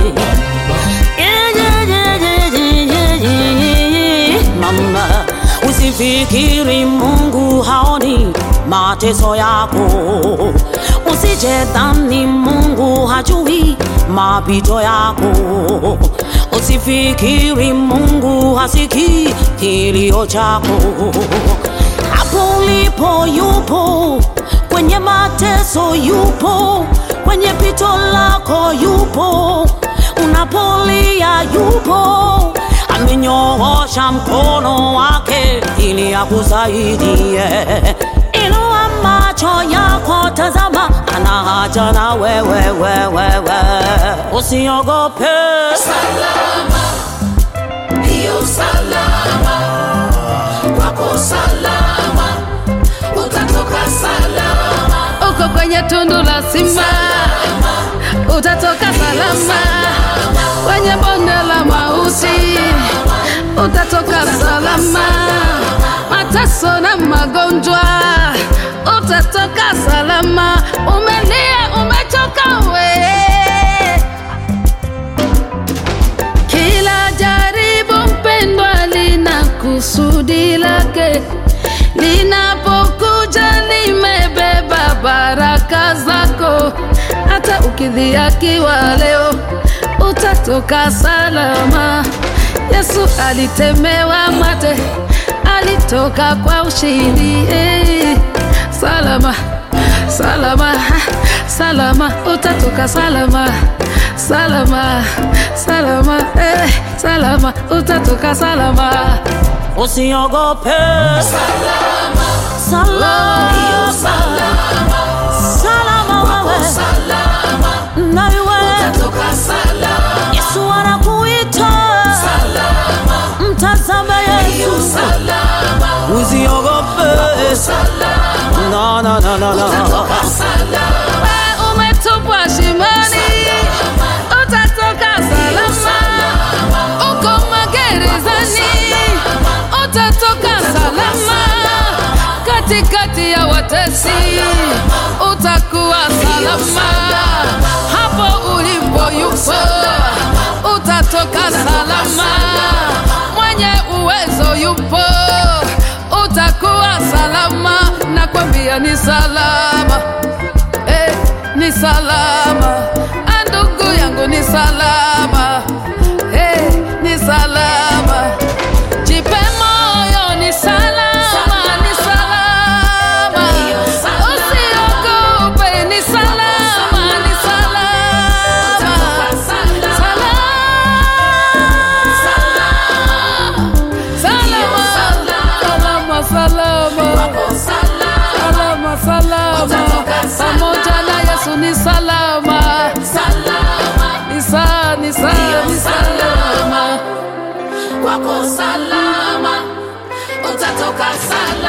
Mama, usifikiri Mungu haoni mateso yako. Usijedhani Mungu hajui mapito yako. Usifikiri Mungu hasikii kilio chako. Hapo ulipo yupo, kwenye mateso yupo, kwenye pito lako yupo, unapolia yupo. Amenyoosha mkono wake ili akusaidie. Inua macho yako, tazama, ana haja na wewe. Usiogope, salama, hiyo salama, wako salama, utatoka salama. Uko kwenye tundu la simba, utatoka salama. Kwenye bonde la mauti, utatoka salama. Mateso na magonjwa, utatoka salama. Umelia, umechoka we. Kila jaribu mpendwa lina kusudi lake. Linapokuja limebeba baraka zako. Hata ukidhihakiwa leo, utatoka salama. Yesu alitemewa mate, alitoka kwa ushindi. Salama, salama, salama, utatoka salama. Salama, salama, salama, utatoka salama. usiogope, Salama, salama, hiyo salama, salama wewe, salama, na wewe utatoka salama. Yesu anakuita, Salama, mtazame hiyo Yesu. salama, Usiogope, salama, no. utatoka salama. Umetupwa shimoni, utatoka salama. Uko magerezani, utatoka salama. Katikati ya watesi, utakuwa salama. Hapo ulipo yupo, utatoka salama. Mwenye uwezo yupo, utakuwa salama. Nakwambia ni salama, ni salama. Ndugu yangu ni salama, ni salama. Jipe moyo, ni salama, ni salama. Usiogope, ni salama, ni salama. Salama, salama, salama, salama. Pamoja na Yesu ni salama. Ni salama. Wako salama, utatoka salama.